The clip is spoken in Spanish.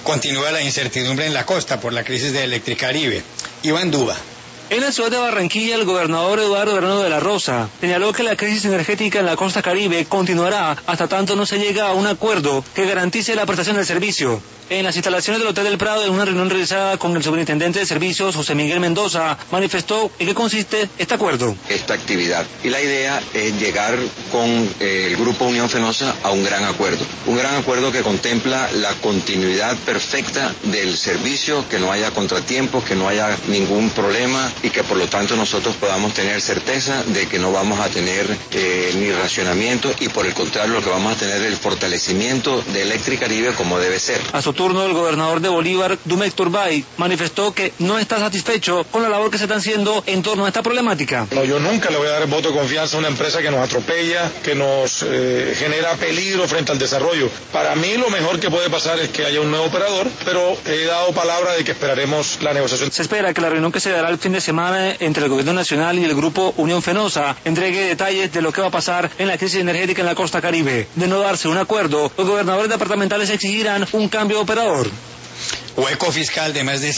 Continúa la incertidumbre en la costa por la crisis de Electricaribe. Iván Duba. En la ciudad de Barranquilla, el gobernador Eduardo Verano de la Rosa señaló que la crisis energética en la costa caribe continuará hasta tanto no se llegue a un acuerdo que garantice la prestación del servicio. En las instalaciones del Hotel del Prado, en una reunión realizada con el superintendente de servicios, José Miguel Mendoza, manifestó en qué consiste este acuerdo. Esta actividad. Y la idea es llegar con el Grupo Unión Fenosa a un gran acuerdo. Un gran acuerdo que contempla la continuidad perfecta del servicio, que no haya contratiempos, que no haya ningún problema y que por lo tanto nosotros podamos tener certeza de que no vamos a tener ni racionamiento y por el contrario lo que vamos a tener es el fortalecimiento de Electricaribe como debe ser. A su turno, el gobernador de Bolívar, Dumek Turbay, manifestó que no está satisfecho con la labor que se está haciendo en torno a esta problemática. No, yo nunca le voy a dar el voto de confianza a una empresa que nos atropella, que nos genera peligro frente al desarrollo. Para mí lo mejor que puede pasar es que haya un nuevo operador, pero he dado palabra de que esperaremos la negociación. Se espera que la reunión que se dará el fin de semana entre el Gobierno Nacional y el Grupo Unión Fenosa entregue detalles de lo que va a pasar en la crisis energética en la costa caribe. De no darse un acuerdo, los gobernadores departamentales exigirán un cambio de operador. Hueco fiscal de más de